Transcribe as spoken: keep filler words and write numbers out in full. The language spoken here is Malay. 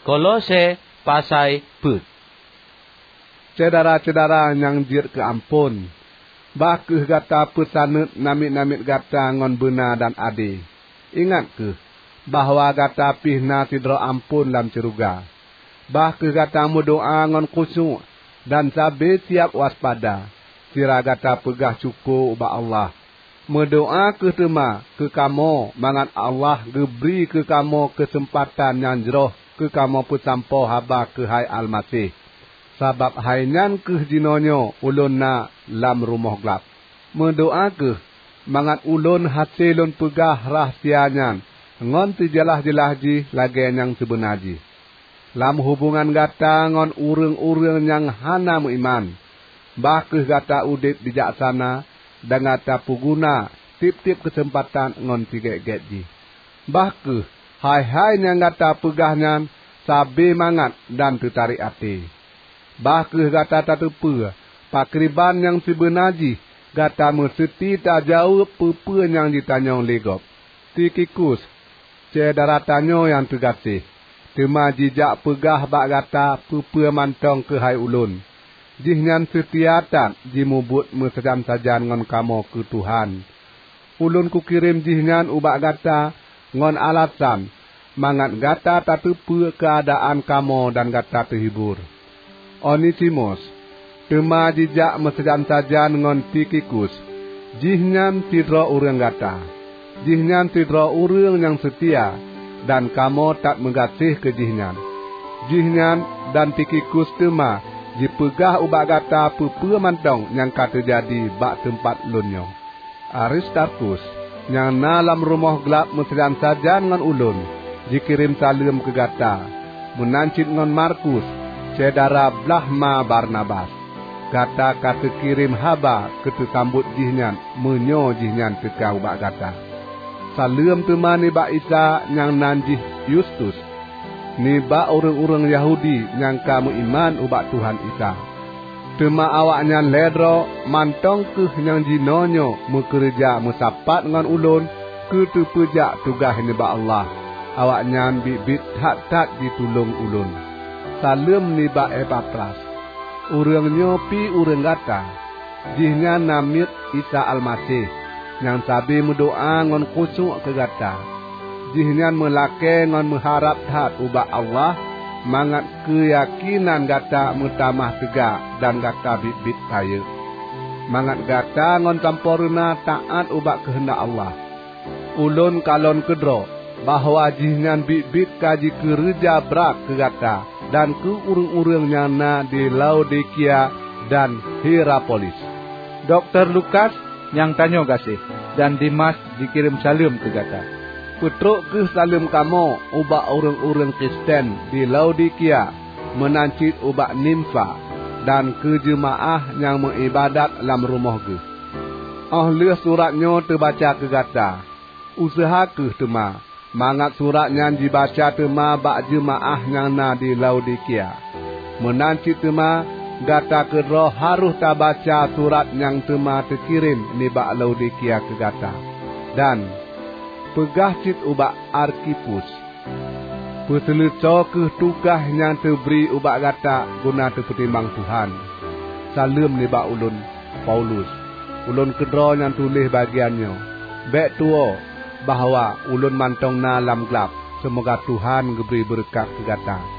Kolose pasai put. Cedara-cedara yang jir ke ampun. Bakeh gata pesanut namit-namit gata ngon bena dan ade. Ingat ke bahawa gata pihna sidro ampun dalam ceruga. Bakeh gata mudoa ngon khusyuk dan sabe tiap waspada. Sira gata pegah syukur ubah Allah. Mendoa ke tema ke kamu mangat Allah geberi ke kamu kesempatan yang jeroh ke kamu pesampo haba ke hai Al-Masih. Sabab hainyan ke jinonyo ulun na lam rumah gelap. Mendoa ke mangat ulun hasilun pegah rahsianyan ngon tijalah-jelah ji lagi yang sebenaji. Lam hubungan gata ngon urang-urang yang hana iman. Bakeh gata udip bijaksana dan gata puguna tip-tip kesempatan ngon tiga-get ji. Bakeh hai-hai yang gata pegahnya sabe mangat dan tertarik hati. Bakeh gata tak terpa pakriban yang sebenaji gata mesti tak jauh apa yang ditanya legop. Tikikus cedara tanyo yang tergasih. Tema jijak pegah bak gata pupa mantong ke hai ulun. Jihnan setiatan jimubut mesejan-sajan ngon kamo ke Tuhan. Ulun ku kirim jihnan ubak gata ngon alasan mangat gata tak terpa keadaan kamo dan gata terhibur. Onesimus, tema jijak mesejan-sajan ngon Tikikus. Jihnan tidro urang gata. Jihnan tidro urang yang setia. Dan kamu tak menggasih ke jihnan. Jihnan dan Tikikus tema dipegah ubak gata pupa mantong yang kata jadi bak tempat lunyo. Aristarkus yang dalam rumah gelap mesejan sajan ngan ulun dikirim salam ke gata. Menancit ngan Markus cedara Blahma Barnabas. Gata kata kirim haba ketesambut jihnan menyo jihnan teka ubak gata. Salam teman ni bak Isa yang nanjih Justus. Ni bak orang-orang Yahudi yang kamu iman ubak Tuhan Isa. Tema awaknya ledro mantong ke yang jinonyo mekerja mesapat dengan ulun ke tepejak tugas ni bak Allah. Awaknya bibit tak-tak ditulung ulun. Salam ni bak Epapras. Urangnya pi urang gata. Jihnya namit Isa Al-Masih. Yang sabi mendoa ngon khusyuk ke gata. Jihnan melake ngon mengharap hat ubak Allah. Mangat keyakinan gata mutamah tegak dan gata bit-bit kaya. Mangat gata ngon sampurna taat ubak kehendak Allah. Ulun kalon kedro bahawa jihnan bit-bit kaji kerja berak ke gata. Dan ke urung-urung nyana di Laodikia dan Hierapolis. Doktor Lukas yang tanya kasih dan Dimas dikirim salam ke gata. Putruk ke salam kamu ubak orang-orang Kristen di Laodikia menancit ubak Nimfa dan ke jemaah yang mengibadat dalam rumah ke. Ahli suratnya terbaca ke gata. Usaha ke tema mangat suratnya dibaca tema bak jemaah yang na di Laodikia. Menancit tema gata kedro harus tak baca surat yang tema terkirim ni bak Laodikia ke gata. Dan pegah cit ubak Arkipus. Peteleco ke tugas yang terberi ubak gata guna terpertimbang Tuhan. Salam ni bak ulun Paulus. Ulun kedro yang tulis bagiannya. Bek tuo bahawa ulun mantong na lam gelap. Semoga Tuhan geberi berkat ke gata.